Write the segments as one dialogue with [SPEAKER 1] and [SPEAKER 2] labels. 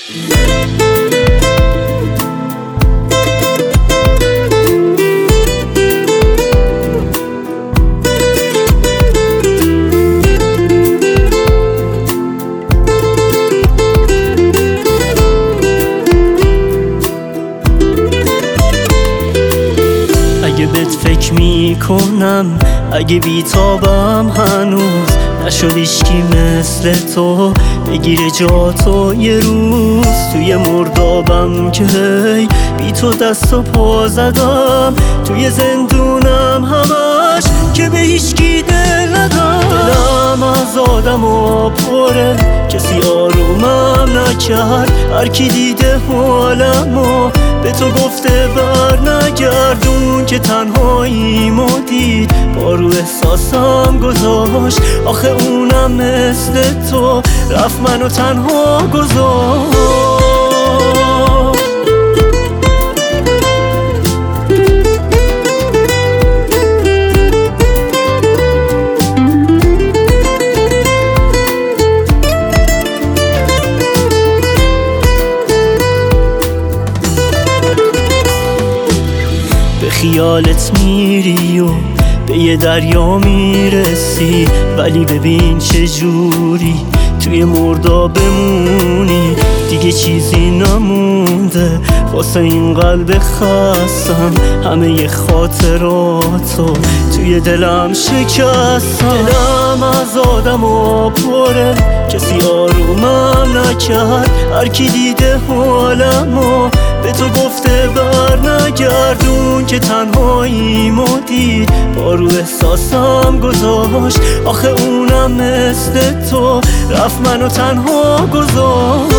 [SPEAKER 1] اگه بهت فکر میکنم، اگه بیتابم هنوز نشد هیچکی مثل تو بگیره جاتو یه روز توی مردابم که هی بی تو دست و پا زدم، توی زندونم همش که به هیچکی دل ندم. دلم از آدم و پره، کسی آرومم نکرد، هر کی دیده حالمو به تو گفته بر نگردون که تنهاییمو دید با رو احساسم گذاشت. آخه اونم مثل تو رفت منو تنها گذاشت. به خیالت میری و به یه دریا میرسی، ولی ببین چجوری توی مردا بمونی. دیگه چیزی نمونده واسه این قلب خستم، همه ی خاطراتو توی دلم شکستم. دلم از آدم و پره، کسی آرومم نکرد، هر کی دیده حالمو به تو گفته بر نگردون که تنهاییمو دید با رو احساسم گذاشت. آخه اونم مثل تو رفت منو تنها گذاشت.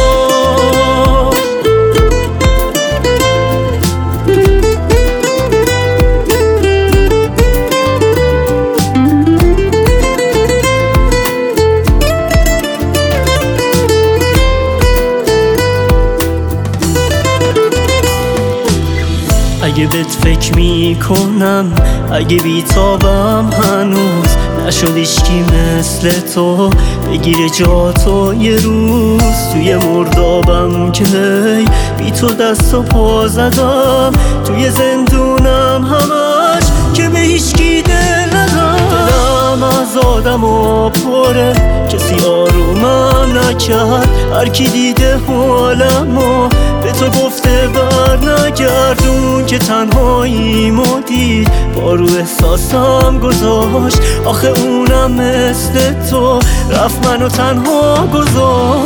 [SPEAKER 1] اگه بهت فکر میکنم، اگه بیتابم هنوز نشد هیچکی مثل تو بگیره جاتو یه روز توی مردابم که هی بی تو دست و پا زدم، توی زندونم همش که به هیچکی دل ندم. دلم از آدم و پره، کسی آرومم نکرد، هر کی دیده حالمو به تو گفته بر نگردون که تنهاییمو دید با رو احساسم گذاشت. آخه اونم مثل تو رفت منو تنها گذاشت.